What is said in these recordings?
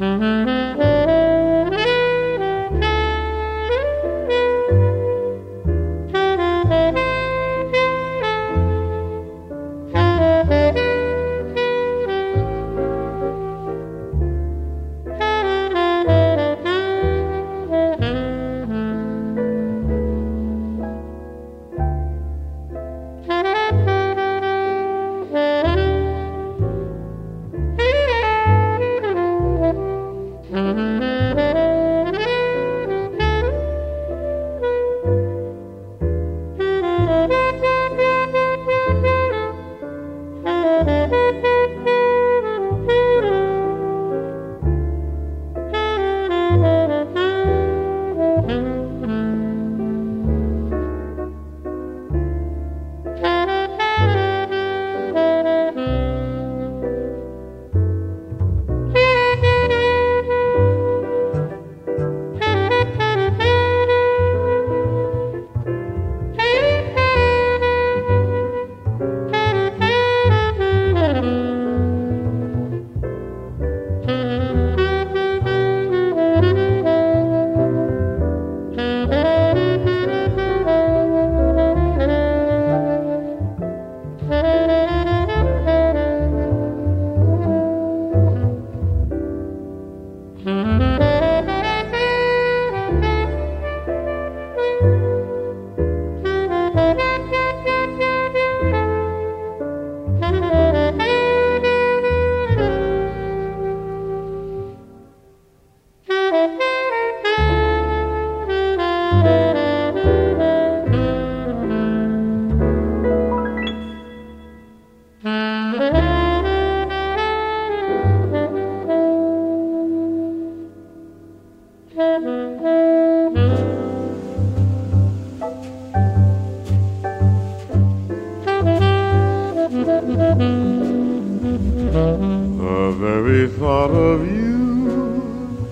The very thought of you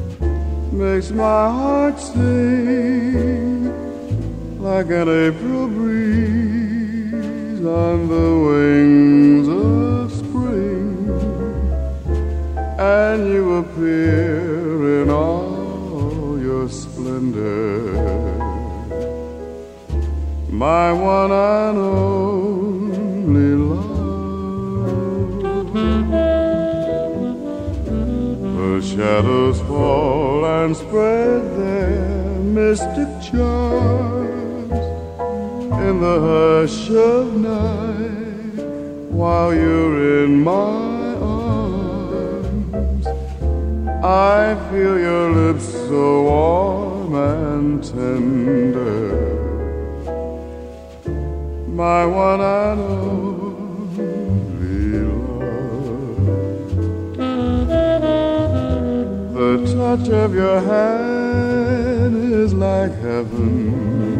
makes my heart sing like an April breeze on the wings of spring, and you appear in all your splendor, my one and only love. The shadows fall and spread their mystic charms in the hush of night while you're in my arms. I feel your lips so warm and tender, my one and only love. The touch of your hand is like heaven,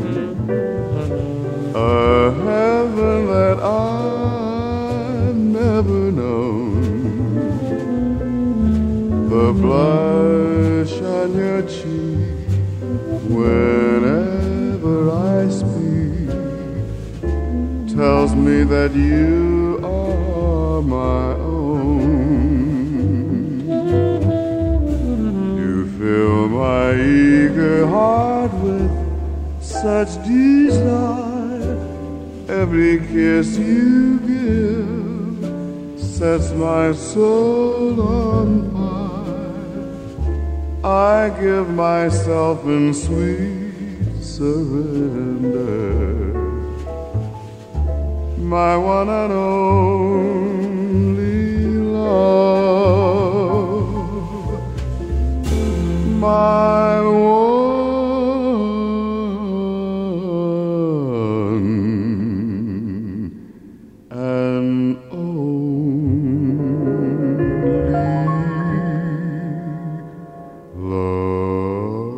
a heaven that I've never known. The blush on your cheek whenever I speak tells me that you are my own. You fill my eager heart with such desire. Every kiss you give sets my soul on fire. I give myself in sweet surrender, my one and only love, my one and only love.